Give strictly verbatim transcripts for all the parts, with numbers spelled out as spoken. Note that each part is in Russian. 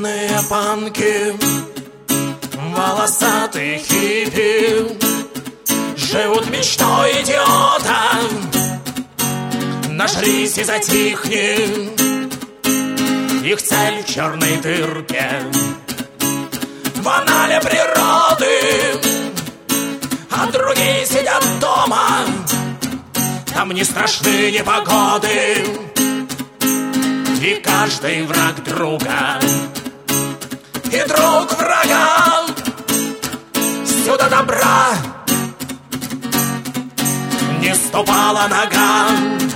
Юные панки, волосатые хиппи живут мечтой идиота. Нажрись и затихни, их цель в черной дырке, в анале природы. А другие сидят дома, там не страшны непогоды, и каждый враг друга, и друг врага. Сюда добра не ступала нога,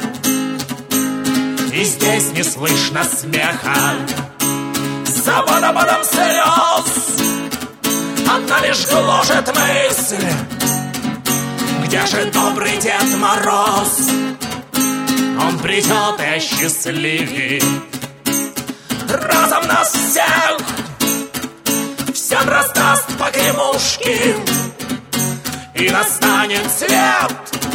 и здесь не слышно смеха. За водопадом слез одна лишь гложет мысль: где же добрый Дед Мороз? Он придет и осчастливит разом нас всех, всем раздаст погремушки, и настанет цвет,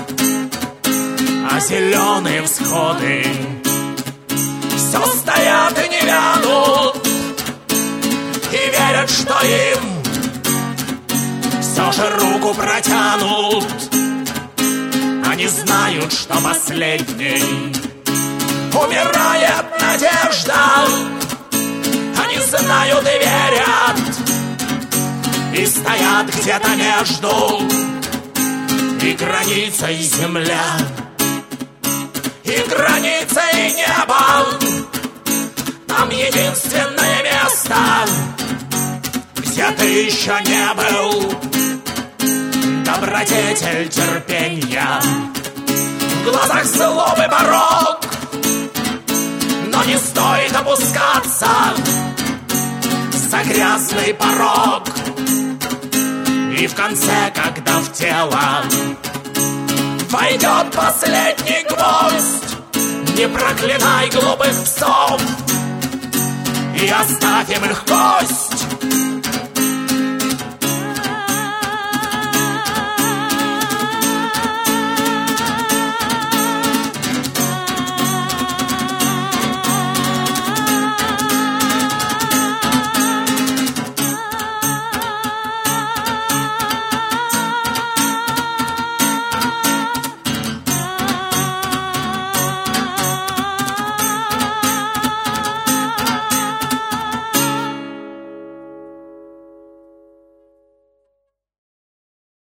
а зеленые всходы все стоят и не вянут, и верят, что им все же руку протянут. Они знают, что последней умирает надежда. Они знают и верят, и стоят где-то между и границей земля, и границей неба. Там единственное место, где ты еще не был. Добродетель терпенья, в глазах злобы порок, но не стоит опускаться за грязный порог. И в конце, когда в тело войдет последний гвоздь, не проклинай глупых псов и оставь им их кость.